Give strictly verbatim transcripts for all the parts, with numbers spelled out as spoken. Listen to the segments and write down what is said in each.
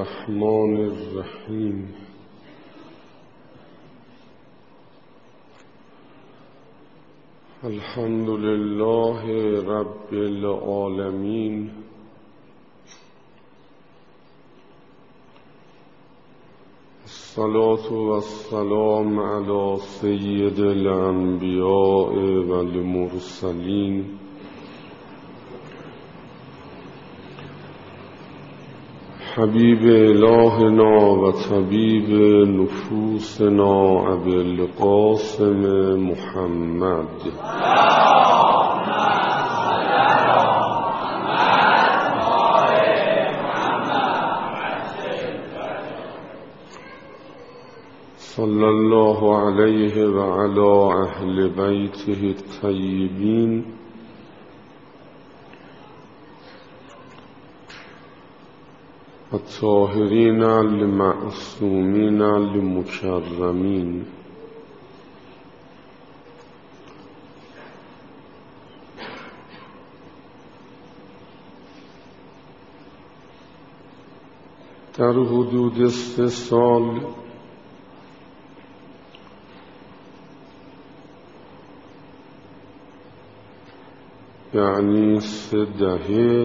الرحمن الرحیم. الحمد لله رب العالمین. الصلاة والسلام علی سید الانبیاء والمرسلین حبیب الهنا و طبیب نفوسنا ابی القاسم محمد صلی الله علیه و علی اهل بیته الطیبین الطاهرین المعصومین المکرمین. در حدود سه سال یعنی سه دهه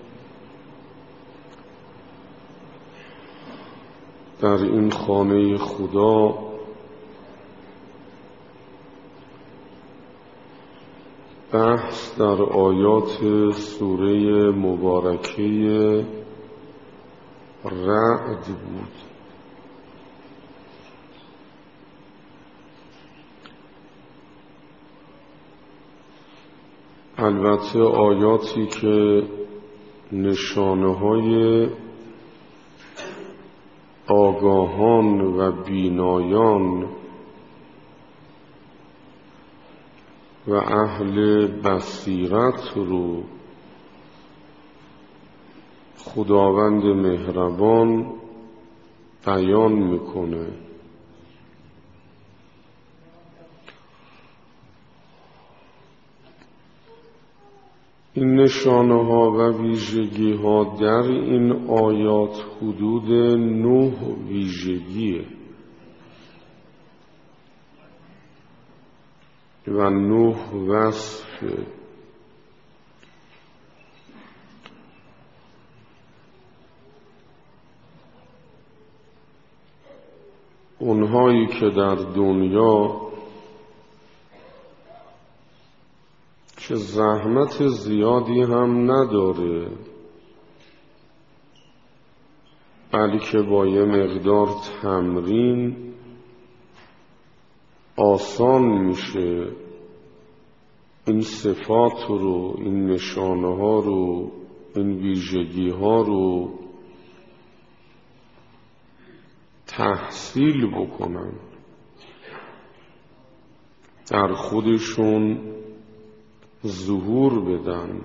در این خانه خدا بحث در آیات سوره مبارکه رعد بود. البته آیاتی که نشانه های آگاهان و بینایان و اهل بصیرت رو خداوند مهربان بیان میکنه. این نشانه ها و ویژگی ها در این آیات حدود نه ویژگیه و نه وصفه. اونهایی که در دنیا که زحمت زیادی هم نداره بلکه با یه مقدار تمرین آسان میشه این صفات رو، این نشانه ها رو، این ویژگی ها رو تحصیل بکنن، در خودشون ظهور بدن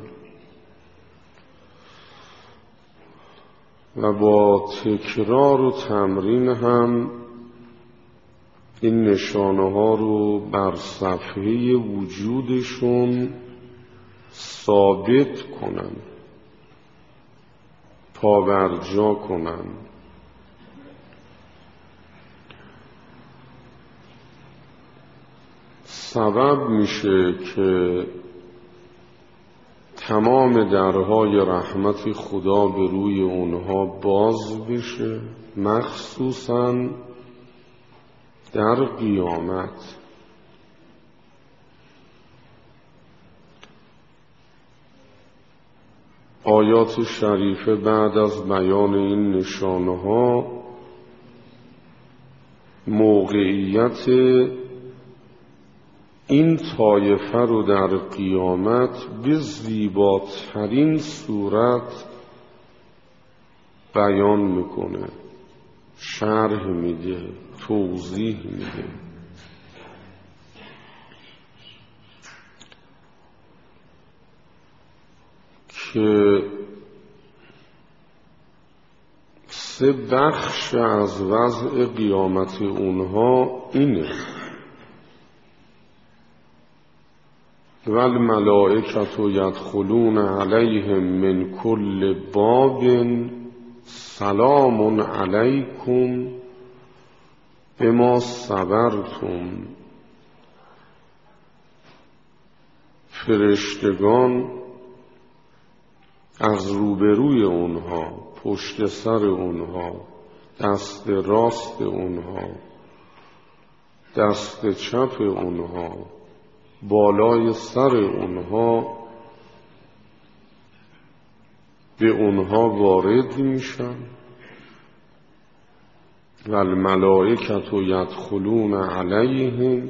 و با تکرار و تمرین هم این نشانه ها رو بر صفحه وجودشون ثابت کنن، پابرجا کنن. سبب میشه که تمام درهای رحمت خدا به روی اونها باز بشه، مخصوصاً در قیامت. آیات شریفه بعد از بیان این نشانه ها موقعیت این طایفه رو در قیامت به زیباترین صورت بیان میکنه، شرح میده، توضیح میده. که سه بخش از وضع قیامت اونها اینه: والملائکة یدخلون علیهم من کل باب سلام علیکم بما صبرتم. فرشتگان از روبروی اونها، پشت سر اونها، دست راست اونها، دست چپ اونها، بالای سر اونها به اونها وارد میشن و الملائکة یدخلون علیهم،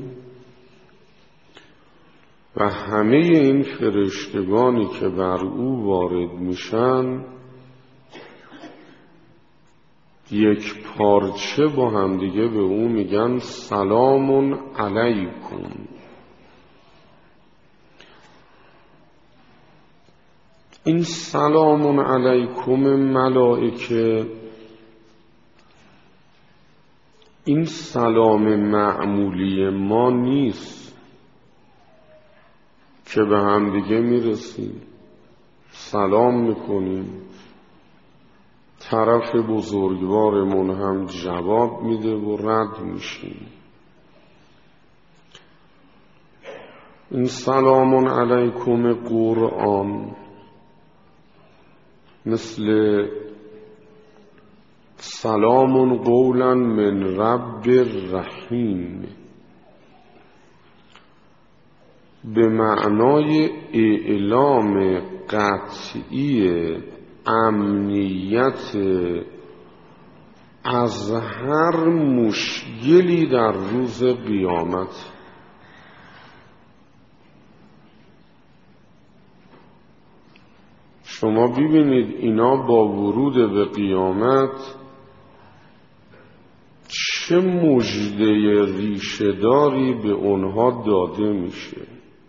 و همه این فرشتگانی که بر او وارد میشن یک پارچه با هم دیگه به او میگن سلام علیکم. این سلام علیکم ملائکه، این سلام معمولی ما نیست که به هم دیگه میرسیم سلام میکنیم، طرف بزرگوارمون هم جواب میده و رد میشیم. این سلام علیکم قرآن مثل سلام قولا من رب رحیم به معنای اعلام قطعی امنیت از هر مشکلی در روز قیامت. شما ببینید اینا با ورود به قیامت چه مژده ریشه‌داری به اونها داده میشه.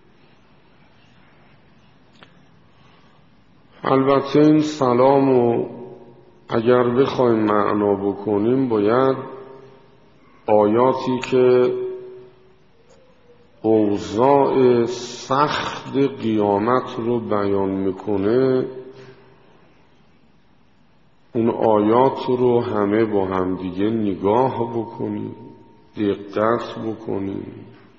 البته این سلامو اگر بخوایم معنا بکنیم باید آیاتی که اوضاع سخت قیامت رو بیان میکنه اون آیات رو همه با هم دیگه نگاه بکنیم، دقت بکنیم.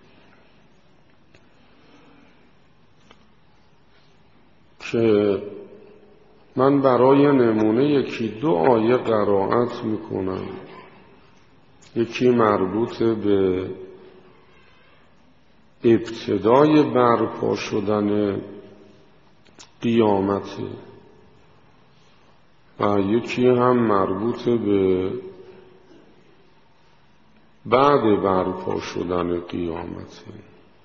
که من برای نمونه یکی دو آیه قرائت میکنم. یکی مربوط به ابتدای برپا شدن قیامته و یکی هم مربوط به بعد برپا شدن قیامته.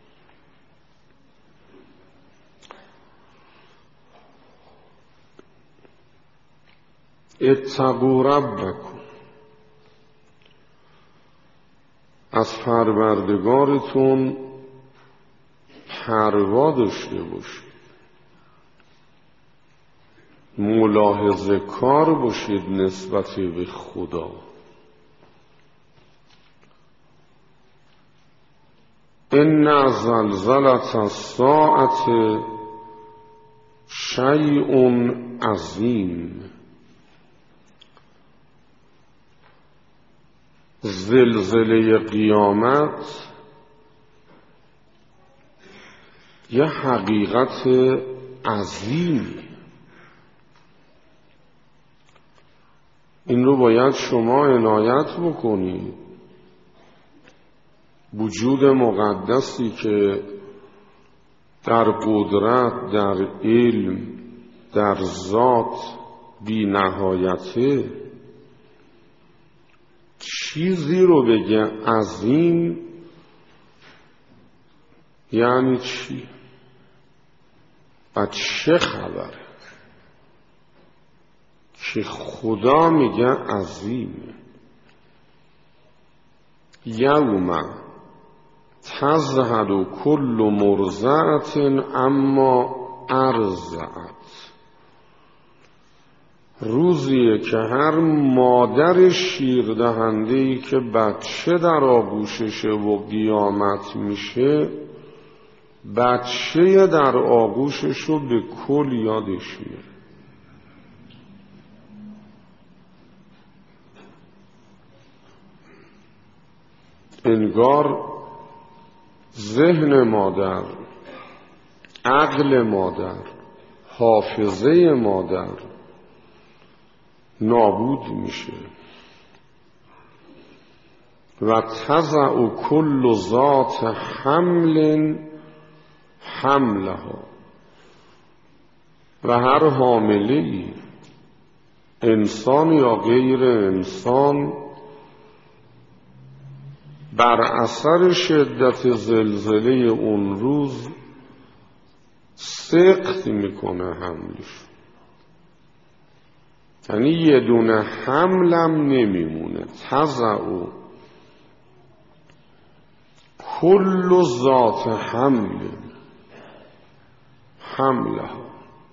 اتقوا ربکم، از پروردگارتون پروا داشته باشید، ملاحظه کار باشید نسبت به خدا. ان زلزلة الساعة شیء عظیم، زلزله قیامت یه حقیقت عظیم. این رو باید شما عنایت بکنید. وجود مقدسی که در قدرت، در علم، در ذات بی نهایته، چیزی رو بگه عظیم یعنی چی؟ و چه خبره که خدا میگه عظیمه؟ یوم تذهل کل مرضعة اما ارضعت، روزیه که هر مادر شیردهنده‌ای که بچه در آغوششه و قیامت میشه، بچه در آغوششو به کل یادش میره. انگار ذهن مادر، عقل مادر، حافظه مادر نابود میشه. و تضع کل ذات حمل حملها، و هر حامله‌ای، انسان یا غیر انسان، بر اثر شدت زلزله اون روز سقط میکنه حملش، یعنی یه دونه حملم نمیمونه. تضع کل ذات حمل حملها.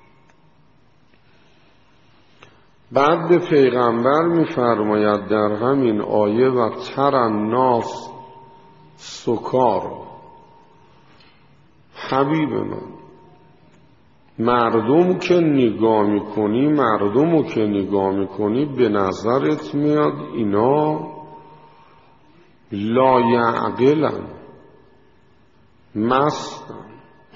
بعد به پیغمبر می‌فرماید در همین آیه و تر الناس سکارا، حبیب من، مردم که نگاه میکنی مردم که نگاه میکنی به نظرت میاد اینا لا یعقلن، مستن،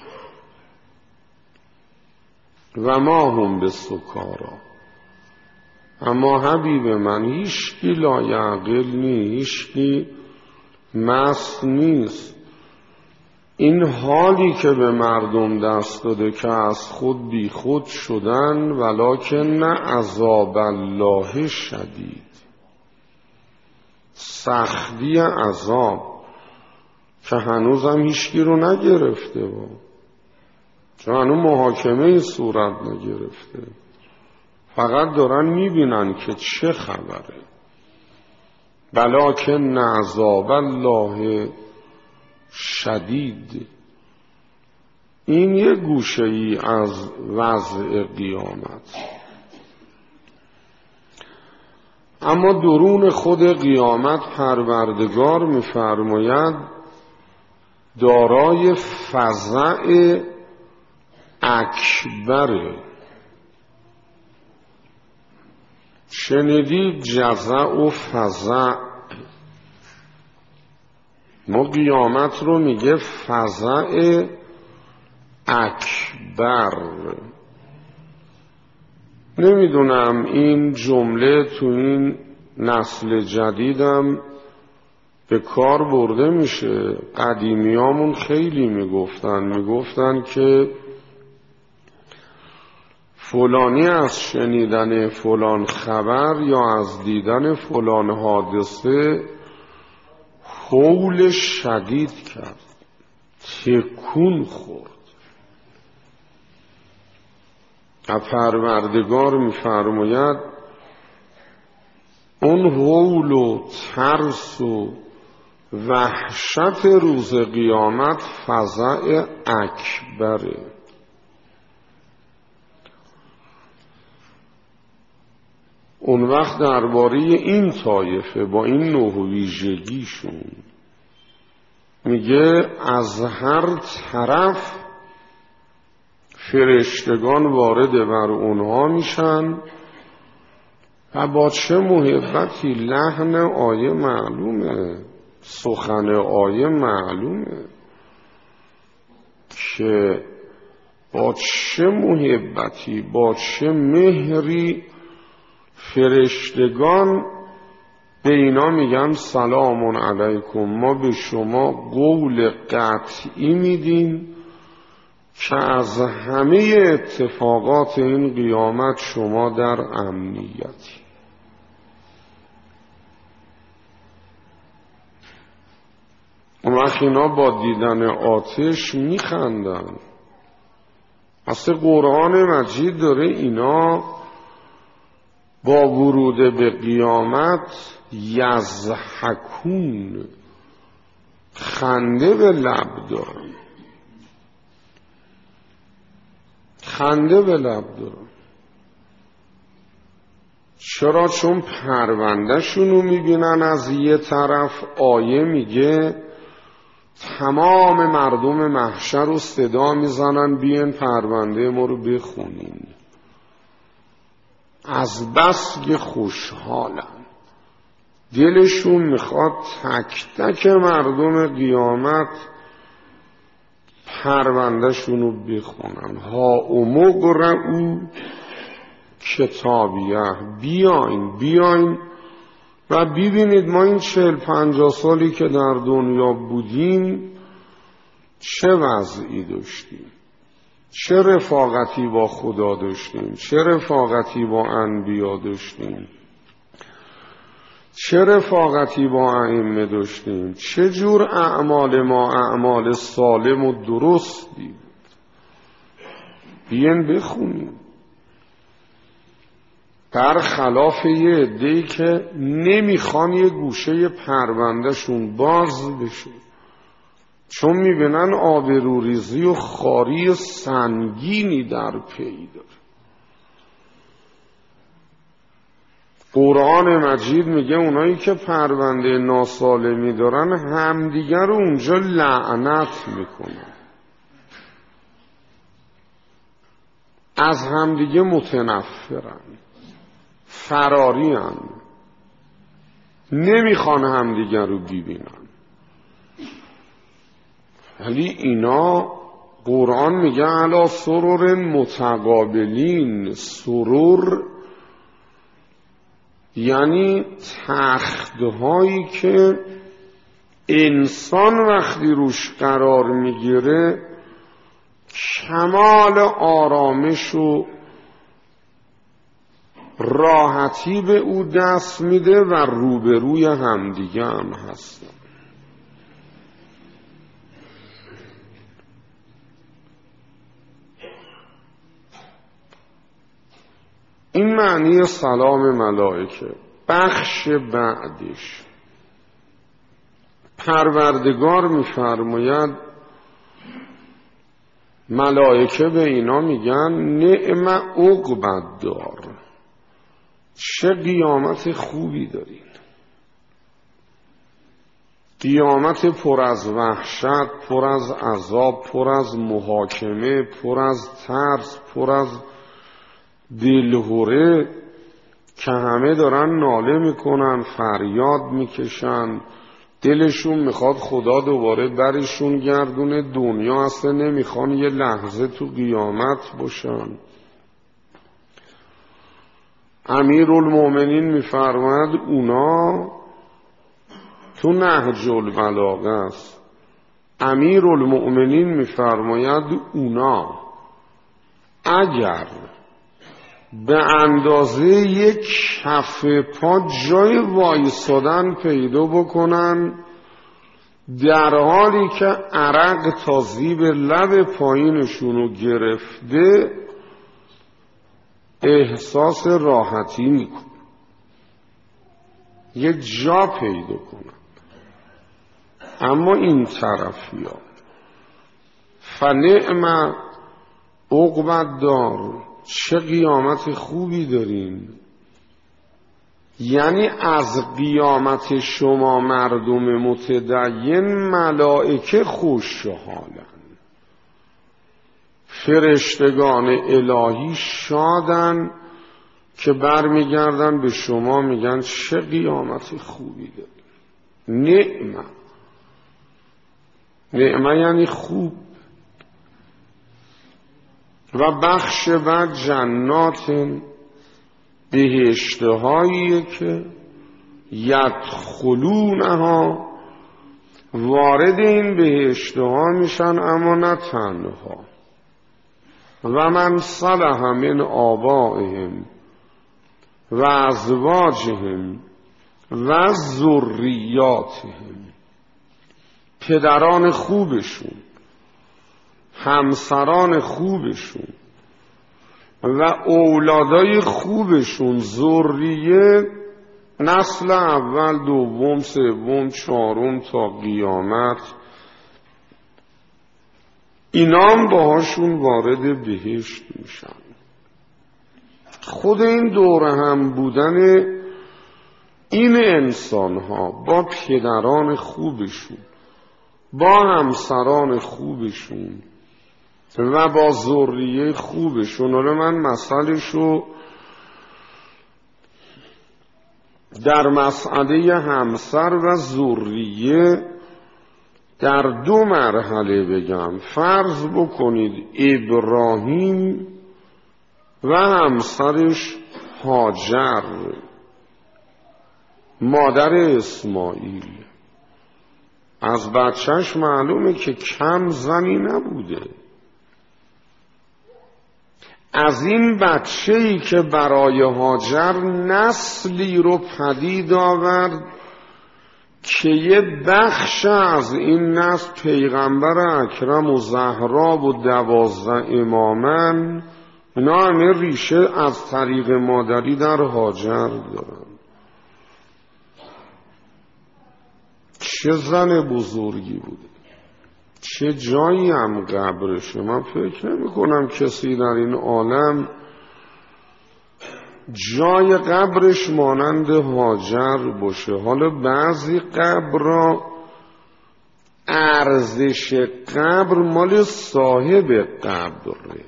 و ما هم به سکارا. اما حبیب من هیچکی لا یعقل نیست، هیچکی مست نیست. این حالی که به مردم دست داده که از خود بی خود شدن، ولکن عذاب الله شدید، سختی عذاب که هنوزم هیچکی رو نگرفته با، چون هنوز محاکمه صورت نگرفته، فقط دارن میبینن که چه خبره. ولکن عذاب الله شدید. این یه گوشه ای از وضع قیامت. اما درون خود قیامت پروردگار می‌فرماید دارای فزع اکبره. شنیدید جزع و فزع؟ ما قیامت رو میگه فزع اکبر. نمیدونم این جمله تو این نسل جدیدم به کار برده میشه. قدیمیامون خیلی میگفتن میگفتن که فلانی از شنیدن فلان خبر یا از دیدن فلان حادثه هول شدید کرد، تکون خورد. پروردگار می‌فرماید اون هول و ترس و وحشت روز قیامت فزع اکبره. اون وقت درباره این طایفه با این نوع ویژگیشون میگه از هر طرف فرشتگان وارد بر اونها میشن و با چه محبتی. لحن آیه معلومه، سخن آیه معلومه که با چه محبتی، با چه مهری فرشتگان به اینا میگن سلام علیکم، ما به شما قول قطعی میدیم که از همه اتفاقات این قیامت شما در امنیتی. اون وقت اینا با دیدن آتش میخندن. اصلا قرآن مجید داره اینا با ورود به قیامت یضحکون، خنده به لب دارن، خنده به لب دارن. چرا؟ چون پرونده شونو میبینن. از یه طرف آیه میگه تمام مردم محشر رو صدا میزنن بیاین پرونده ما رو بخونین، از بس که خوشحالن. دلشون میخواد تک تک مردم قیامت پروندهشون رو بخونن. ها امقرؤ کتابیه، بیاین بیاین و ببینید ما این چهل پنجاه سالی که در دنیا بودیم چه وضعی داشتیم، چه رفاقتی با خدا داشتیم، چه رفاقتی با انبیا داشتیم، چه رفاقتی با ائمه داشتیم، چه جور اعمال ما اعمال سالم و درستی بود. بیاین بخونیم. برخلاف یه عده‌ای که نمیخوان یه گوشه پروندهشون باز بشه، چون میبینن آبروریزی و خاری سنگینی در پی داره. قرآن مجید میگه اونایی که پرونده ناسالمی دارن همدیگر رو اونجا لعنت میکنن، از همدیگه متنفرن، فرارین، نمیخوان همدیگر رو ببینن. ولی اینا قرآن میگه علی سرور متقابلین. سرور یعنی تختهایی که انسان وقتی روش قرار میگیره کمال آرامش و راحتی به او دست میده و روبروی همدیگه هم هستن. این معنی سلام ملائکه. بخش بعدش پروردگار میفرماید ملائکه به اینا میگن نعم عقبی دار، چه قیامت خوبی دارین. قیامت پر از وحشت، پر از عذاب، پر از محاکمه، پر از ترس، پر از دلهوره که همه دارن ناله میکنن، فریاد میکشن، دلشون میخواد خدا دوباره برشون گردونه، دنیا اصلا نمیخوان یه لحظه تو قیامت باشن. امیرالمومنین میفرماید اونا تو نهج البلاغه است، امیرالمومنین میفرماید اونا اگر به اندازه یک کف پا جای وایسادن پیدا بکنن در حالی که عرق تا زیب لب پایینشونو گرفته احساس راحتی میکنن، یه جا پیدا کنن. اما این طرفی ها فنعم عقبی دار، چه قیامت خوبی دارین. یعنی از قیامت شما مردم متدین ملائکه خوشحالن، فرشتگان الهی شادن که برمیگردن به شما میگن چه قیامت خوبی دارین. نعمه نعمه یعنی خوب. و بخش بعد جنات، بهشتهایی که یدخلونها، وارد این بهشتها میشن، اما نه تنها. و من صلح من آبائهم و ازواجهم و ذریاتهم، پدران خوبشون، همسران خوبشون و اولادای خوبشون، ذریه نسل اول، دوم، سوم، چهارم تا قیامت، اینام باهاشون وارد بهشت میشن. خود این دوره هم بودن این انسان ها با پدران خوبشون، با همسران خوبشون و با ذریه خوبشون. حالا من مسئله‌شو در مسئله همسر و ذریه در دو مرحله بگم. فرض بکنید ابراهیم و همسرش هاجر مادر اسماعیل، از بچهش معلومه که کم زنی نبوده. از این بچه‌ای که برای هاجر نسلی رو پدید آورد که یه بخش از این نسل پیغمبر اکرم و زهرا و دوازده امامن، اینا همه ریشه از طریق مادری در هاجر دارن. چه زن بزرگی بوده، چه جایی هم قبرشه. من فکر نمی کنم کسی در این عالم جای قبرش مانند هاجر باشه. حالا بعضی قبرها ارزش قبر مال صاحب قبره،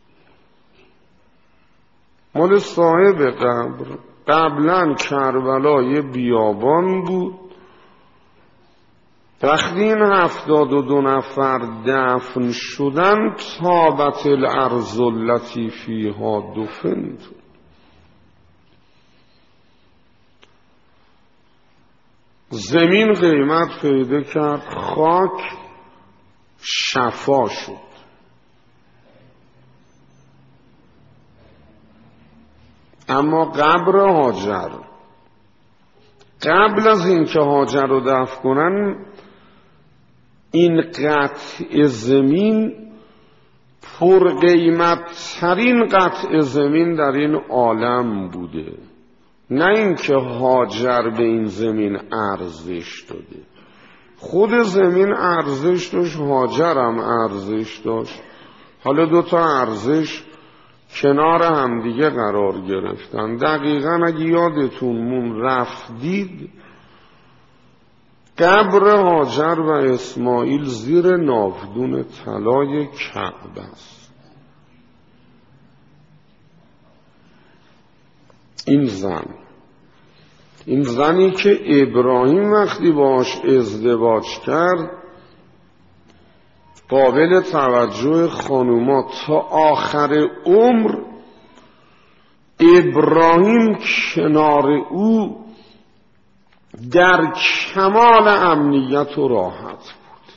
مال صاحب قبر. قبلا کربلا یه بیابان بود، وقتی این هفتاد و دو نفر دفن شدن طابت الارض التي فیها دفنت، زمین قیمت پیدا کرد، خاک شفا شد. اما قبر هاجر قبل از این که هاجر رو دفن کنن، این قطع زمین پر قیمت ترین قطع زمین در این عالم بوده. نه اینکه هاجر به این زمین ارزش داده، خود زمین ارزش داشت، هاجر هم ارزش داشت. حالا دو تا ارزش کنار هم دیگه قرار گرفتن. دقیقاً اگه یادتون مون رفتید، قبر هاجر و اسماعیل زیر ناودون طلای کعبه است. این زن، این زنی که ابراهیم وقتی باش ازدواج کرد، قابل توجه خانوما تا آخر عمر ابراهیم کنار او در کمال امنیت و راحت بود.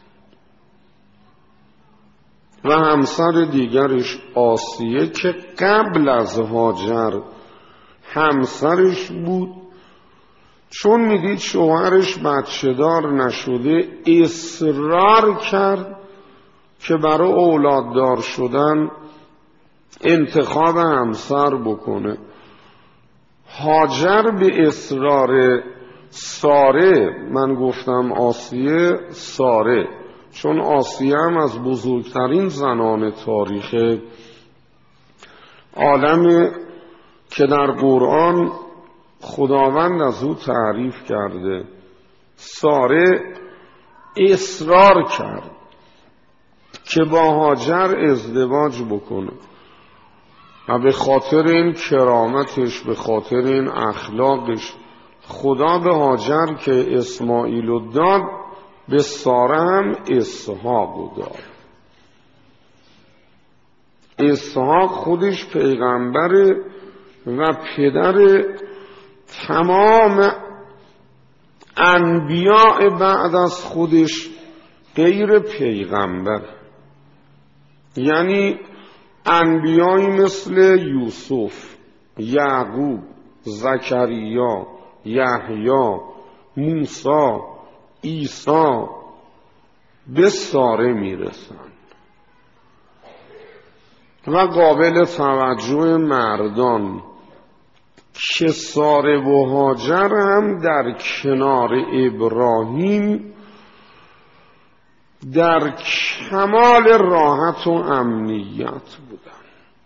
و همسر دیگرش آسیه که قبل از هاجر همسرش بود، چون میدید شوهرش بچه دار نشده اصرار کرد که برای اولاددار شدن انتخاب همسر بکنه. هاجر به اصرار ساره، من گفتم آسیه، ساره، چون آسیه هم از بزرگترین زنان تاریخ عالم که در قرآن خداوند از او تعریف کرده. ساره اصرار کرد که با هاجر ازدواج بکنه و به خاطر این کرامتش، به خاطر این اخلاقش، خدا به هاجر که اسماعیل داد، به ساره هم اسحاق داد. اسحاق خودش پیغمبر و پدر تمام انبیاء بعد از خودش غیر پیغمبر. یعنی انبیایی مثل یوسف، یعقوب، زکریا، یحیی، موسی، عیسی به ساره میرسند. و قابل توجه مردان که ساره و هاجر هم در کنار ابراهیم در کمال راحت و امنیت بودن.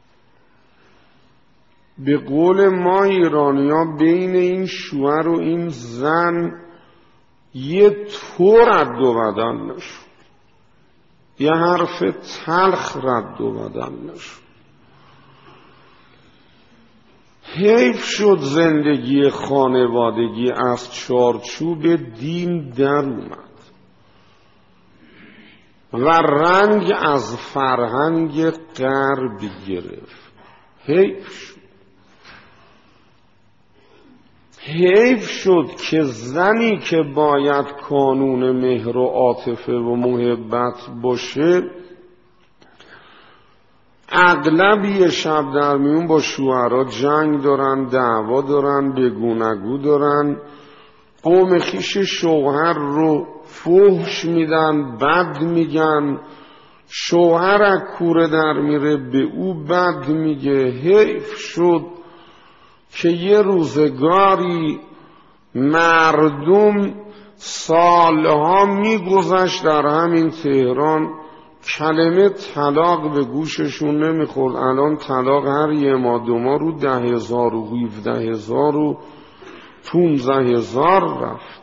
به قول ما ایرانی‌ها بین این شوهر و این زن یه طور رد و بدل نشد، یه حرف تلخ رد و بدل نشد. حیف شد زندگی خانوادگی از چارچوب دین در اومد و رنگ از فرهنگ غرب گرفت. حیف شد. حیف شد که زنی که باید کانون مهر و عاطفه و محبت باشه اغلب یه شب در میون با شوهرها جنگ دارن، دعوا دارن، بگونگو دارن، قوم خیش شوهر رو فحش میدن، بد میگن، شوهر از کوره در میره به او بد میگه. حیف شد که یه روزگاری مردم سالها میگذشت در همین تهران کلمه طلاق به گوششون نمیخورد. الان طلاق هر یه ما دو ما رو ده هزار و هیوده هزار و پونزه هزار رفت.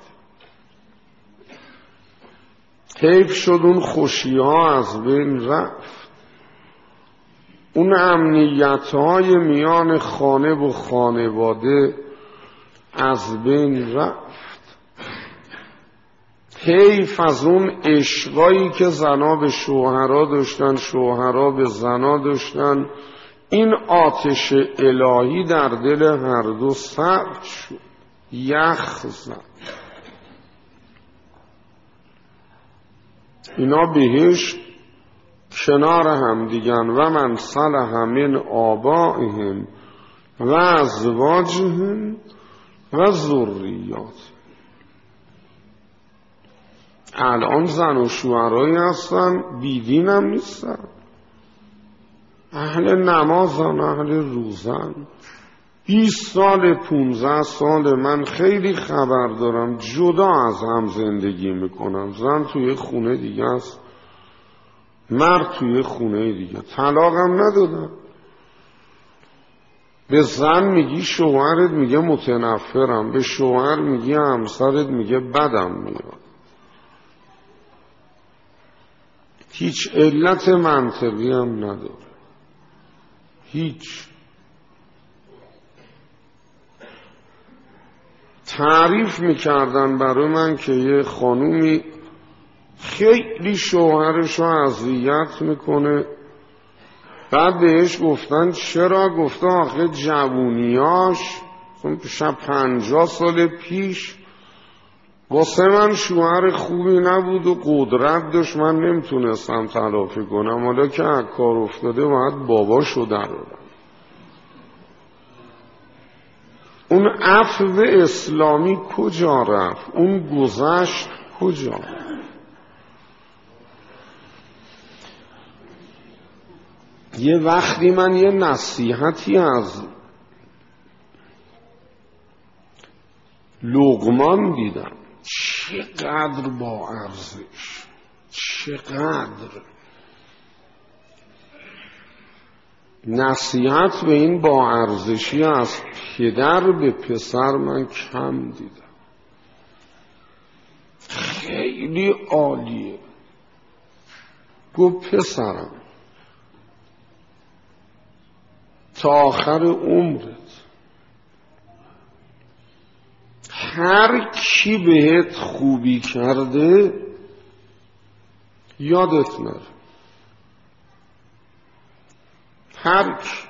حیف شد اون خوشی ها از بین رفت، اون امنیت های میان خانه و خانواده از بین رفت. حیف از اون عشقایی که زنا به شوهرها داشتن، شوهرها به زنا داشتن. این آتش الهی در دل هر دو سرد شد، یخ زد. اینا بهش کنار هم دیگن. و من صلح من آبائهم و ازواجهم و ذریات. الان زن و شوهرایی هستن بیدین هم نیستن، اهل نمازن، اهل روزن. بیست سال پونزده سال من خیلی خبر دارم جدا از هم زندگی میکنم. زن توی خونه دیگه است، مرد توی خونه دیگه. طلاق هم ندادن. به زن میگی شوهرت میگه متنفرم، به شوهر میگی همسرت میگه بدم میاد. هیچ علت منطقی هم نداره، هیچ. تعریف میکردن برای من که یه خانومی خیلی شوهرشو اذیت میکنه، بعد بهش گفتن چرا؟ گفته آخه جوونیاش شب پنجاه سال پیش واسه من شوهر خوبی نبود و قدرت داشت، من نمیتونستم تلافی کنم، حالا که از کار افتاده باید باباشو درارم. اون عفو اسلامی کجا رفت؟ اون گذشت کجا رفت؟ یه وقتی من یه نصیحتی از لقمان دیدم، چقدر با ارزش، چقدر نصیحت به این با ارزشی از پدر به پسر من کم دیدم. خیلی عالیه. گفت پسرم تا آخر عمرت هر کی بهت خوبی کرده یادت نره. هر کی.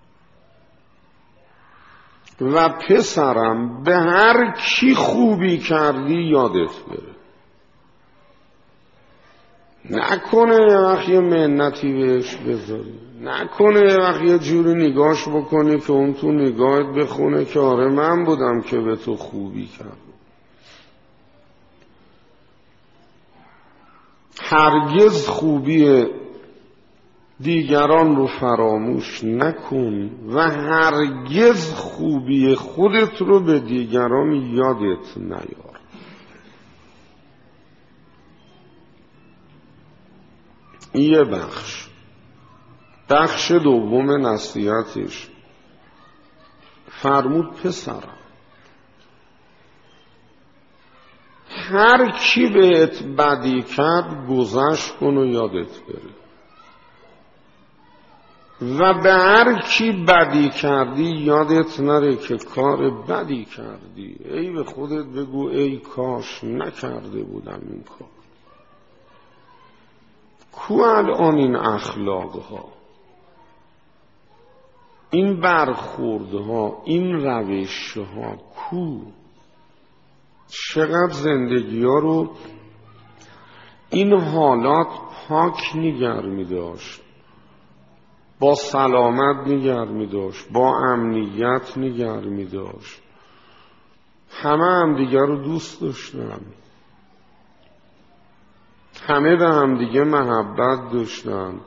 و پسرم به هر کی خوبی کردی یادت بره. نکنه یه وقت یه منتی بهش بذاری، نکنه یه وقت یه جوری نگاش بکنی که اون تو نگاهت بخونه که آره من بودم که به تو خوبی کردم. هرگز خوبی دیگران رو فراموش نکن و هرگز خوبی خودت رو به دیگران یادت نیار. یه بخش. بخش دوم نصیحتش فرمود پسرم هر کی بهت بدی کرد گذشت کن و یادت بره. و به هر کی بدی کردی یادت نره که کار بدی کردی. ای به خودت بگو ای کاش نکرده بودم این کار. کو الان این اخلاقها، این برخوردها، این روشها کو؟ چقدر زندگی ها رو این حالات پاک نگر می داشت، با سلامت نگر می داشت، با امنیت نگر می داشت. همه هم دیگر رو دوست داشتن، همه به هم دیگه محبت داشتن،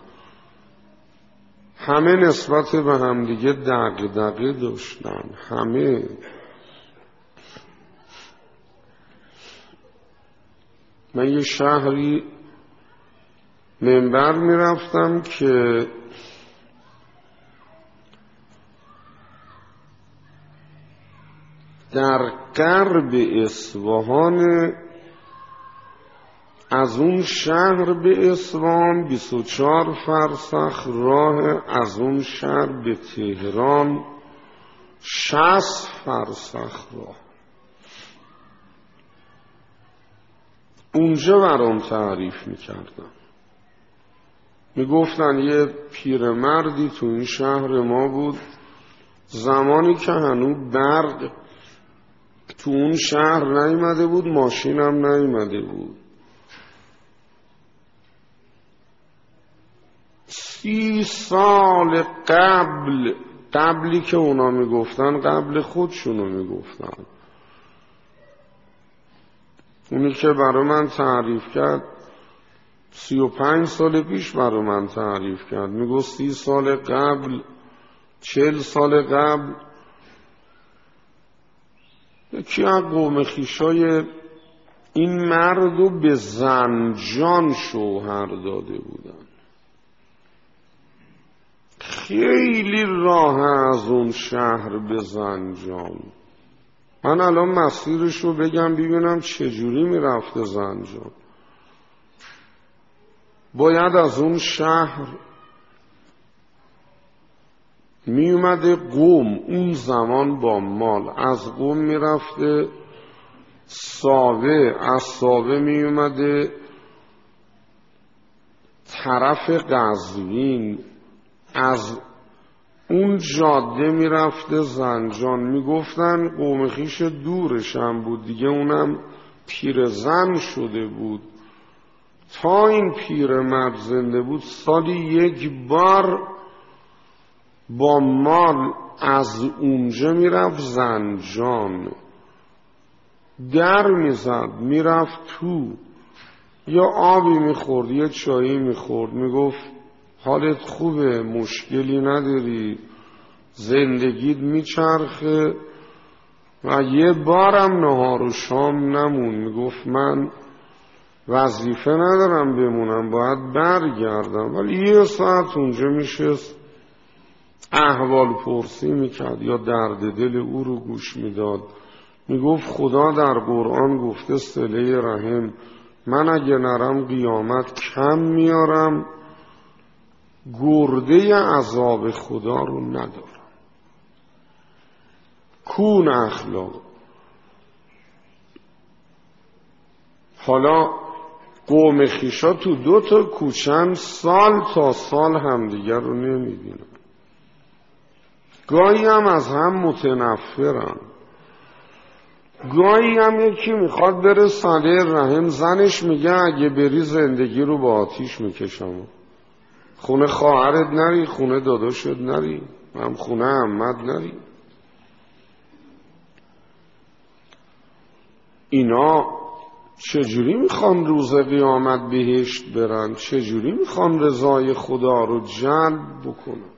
همه نسبت به هم دیگه دغدغه داشتن. همه من یه شهری منبر می رفتم که در غرب اصفهان، از اون شهر به اصفهان بیست و چهار فرسخ راه، از اون شهر به تهران شصت فرسخ راه. اونجا برام تعریف میکردن، میگفتن یه پیرمردی تو این شهر ما بود زمانی که هنوز برق تو اون شهر نیامده بود، ماشین هم نیامده بود. سی سال قبل، قبلی که اونا میگفتن قبل خودشونو میگفتن، اونی که برای من تعریف کرد سی و پنج سال پیش برای من تعریف کرد، میگفت سی سال قبل، چل سال قبل یکی از قوم خویشای این مرد رو به زنجان شوهر داده بودن. خیلی راه از اون شهر به زنجان. من الان مسیرش رو بگم ببینم چجوری میرفته زنجان. باید از اون شهر می اومده قم، اون زمان با مال، از قم می رفته ساوه، از ساوه می اومده طرف قزوین، از اون جاده می رفته زنجان. می گفتن قوم خویش دورش هم بود دیگه، اونم پیرزن شده بود. تا این پیرمرد زنده بود سالی یک بار با مال از اونجا میرفت زنجان، در میزد میرفت تو، یا آبی میخورد یا چایی میخورد، میگفت حالت خوبه، مشکلی نداری، زندگیت میچرخه. و یه بارم نهار و شام نمون، میگفت من وظیفه ندارم بمونم، باید برگردم. ولی یه ساعت اونجا میشست احوال پرسی میکرد یا درد دل او رو گوش میداد. میگفت خدا در قرآن گفته صله رحم، من اگه نرم قیامت کم میارم، گرده عذاب خدا رو ندارم. کون اخلاق. حالا قوم خویشا تو دو تا کوچن سال تا سال همدیگر رو نمیبینن، گاهی هم از هم متنفرن، گاهی هم یکی میخواد بره صله رحم، زنش میگه اگه بری زندگی رو با آتیش میکشم، خونه خواهرت نری، خونه داداشت نری، هم خونه عمت نری. اینا چجوری میخوان روز قیامت بهشت برن؟ چجوری میخوان رضای خدا رو جلب بکنن؟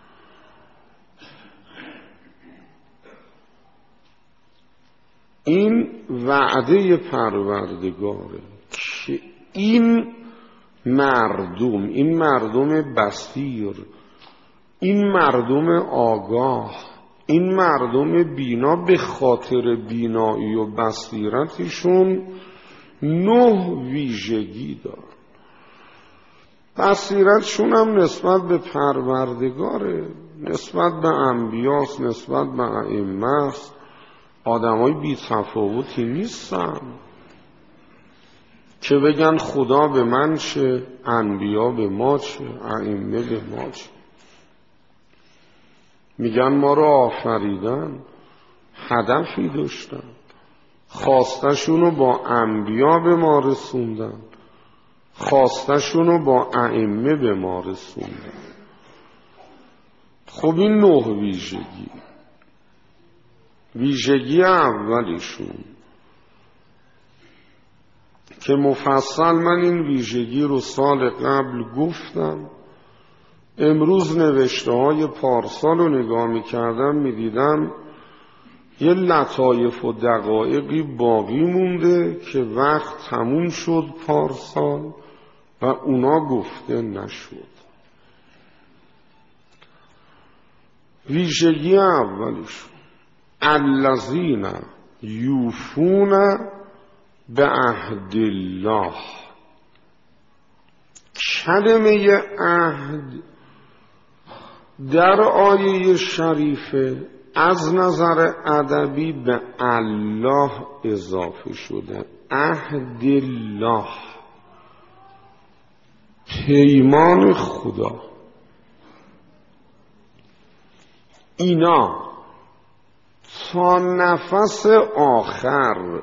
این وعده پروردگاره که این مردم، این مردم بصیر، این مردم آگاه، این مردم بینا، به خاطر بینایی و بصیرتشون نه ویژگی دارن. بصیرتشون هم نسبت به پروردگاره، نسبت به انبیاست، نسبت به ائمه است. آدمای بی تفاوتی نیستن که بگن خدا به من چه، انبیا به ما چه، ائمه به ما چه. میگن ما رو آفریدن، هدفی داشتن، خواستشون رو با انبیا به ما رسوندن، خواستشون رو با ائمه به ما رسوندن. خب این نه ویژگی، ویژگی اولیشون که مفصل من این ویژگی رو سال قبل گفتم، امروز نوشته های پارسال رو نگاه می کردم می دیدم یه لطایف و دقایقی باقی مونده که وقت تموم شد پارسال و اونا گفته نشد. ویژگی اولیشون الذین یوفون به عهد الله. کلمه عهد در آیه شریفه از نظر ادبی به الله اضافه شده. عهد الله، پیمان خدا. اینا تا نفس آخر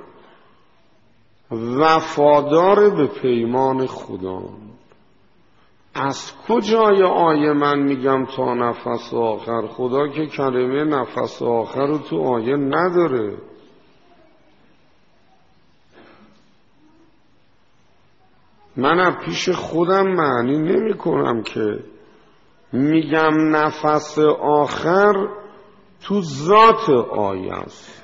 وفادار به پیمان خدا. از کجای آیه من میگم تا نفس آخر؟ خدا که کلمه نفس آخر رو تو آیه نداره. من از پیش خودم معنی نمی کنم که میگم نفس آخر تو ذات آیه است.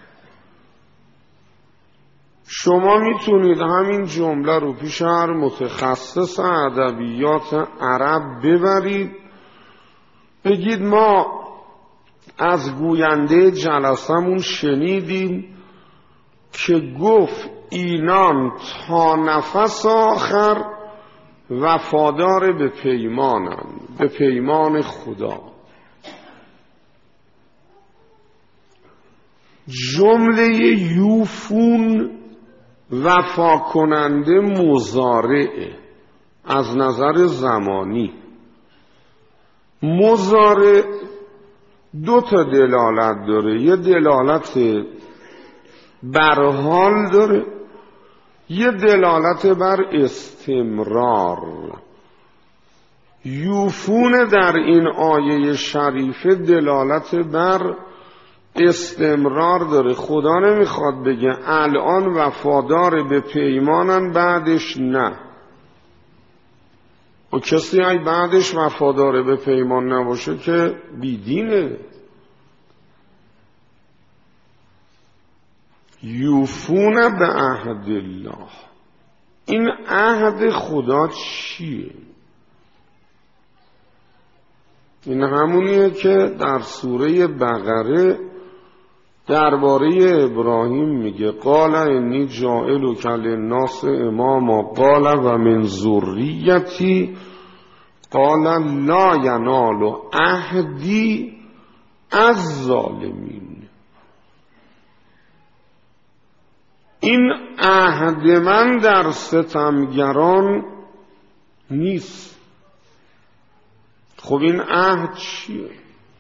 شما میتونید همین جمله رو پیش هر متخصص ادبیات عرب ببرید، بگید ما از گوینده جلسمون شنیدیم که گفت اینان تا نفس آخر وفادار به پیمانند، به پیمان خدا. جمله یوفون وفا کننده مضارعه از نظر زمانی. مضارع دو تا دلالت داره، یه دلالت بر حال داره، یه دلالت بر استمرار. یوفون در این آیه شریفه دلالت بر استمرار داره. خدا نمیخواد بگه الان وفادار به پیمانن بعدش نه. و کسی ای بعدش وفادار به پیمان نباشه که بیدینه. یوفون به عهد الله. این عهد خدا چیه؟ این همونیه که در سوره بقره درباره ابراهیم میگه قال انی جاعلک للناس اماما قال و من ذریتی قال لا ینال عهدی الظالمین. این عهد من در ستمگران نیست. خب این عهد چیه؟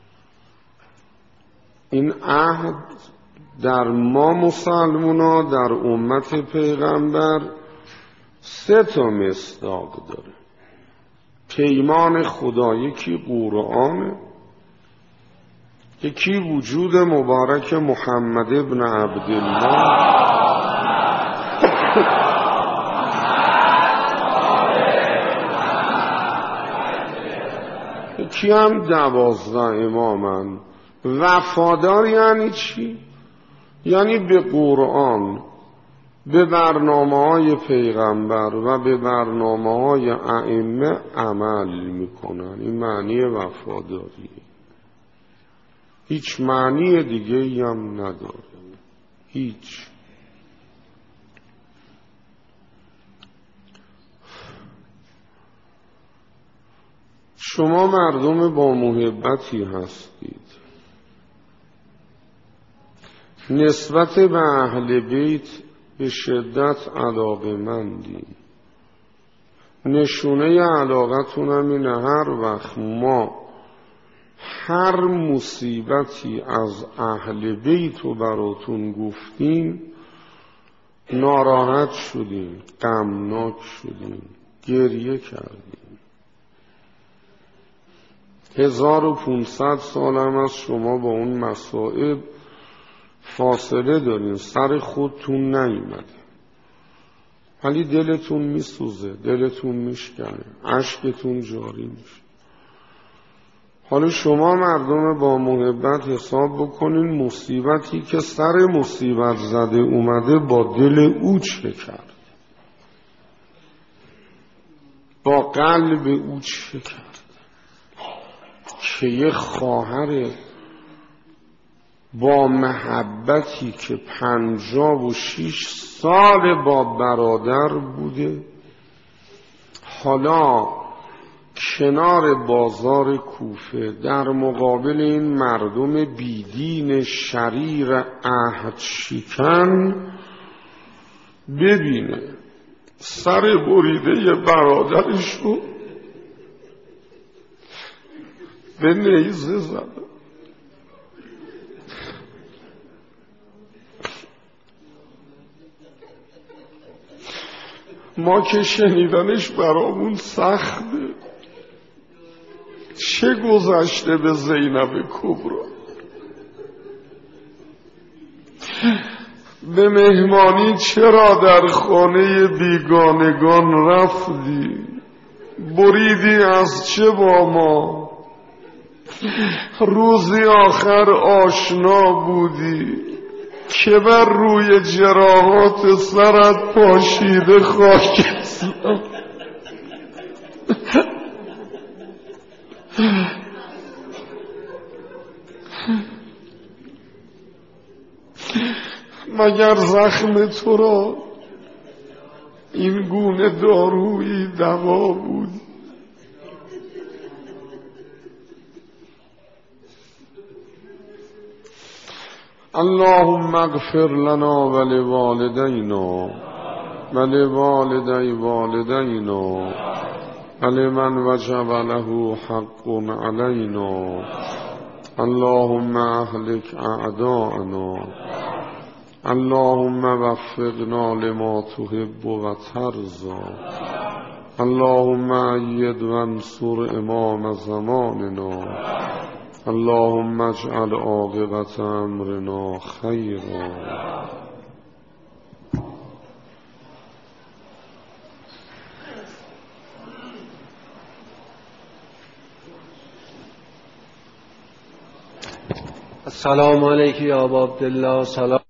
این عهد در ما مسلمونا در امت پیغمبر سه تا مصداق داره. پیمان خدا، یکی قرآن، یکی وجود مبارک محمد ابن عبدالله، یکی هم دوازده امامن. وفادار یعنی چی؟ یعنی به قرآن، به برنامه های پیغمبر و به برنامه های ائمه عمل میکنن. این معنی وفاداری، هیچ معنی دیگه هم نداره، هیچ. شما مردم با محبتی هستید، نسبت به اهل بیت به شدت علاقه‌مندید. نشونه علاقتون هم اینه هر وقت ما هر مصیبتی از اهل بیت رو براتون گفتیم ناراحت شدیم، غمناک شدیم، گریه کردیم. هزار و پونصد سال هم از شما با اون مصائب فاصله دارین، سر خودتون نیومده، ولی دلتون میسوزه، دلتون میشکنه، اشکتون جاری میشه. حالا شما مردم با محبت حساب بکنین مصیبتی که سر مصیبت زده اومده با دل او چه کرد، با قلب او چه کرد، که یه خواهر با محبتی که پنجاه و شیش سال با برادر بوده حالا کنار بازار کوفه در مقابل این مردم بیدین شریر عهد شکن ببینه سر بریده برادرشو به نیزه زده. ما که شنیدنش برامون سخته، چه گذشته به زینب کبرا؟ به مهمانی چرا در خانه بیگانگان رفتی؟ بریدی از چه با ما؟ روزی آخر آشنا بودی که بر روی جراحات سرت پاشیده خاک اسلام. مگر زخم تو را این گونه دارویی دوا بود؟ اللهم اغفر لنا ولوالدینا ولوالدی والدینا ولمن وجب له حق علینا. اللهم اهلک اعداءنا، اللهم وفقنا لما تحب و ترضى. اللهم اید وانصر امام زماننا، اللهم اجعل عاقبت امرنا خیرا. السلام علیکم یا ابا عبدالله. سلام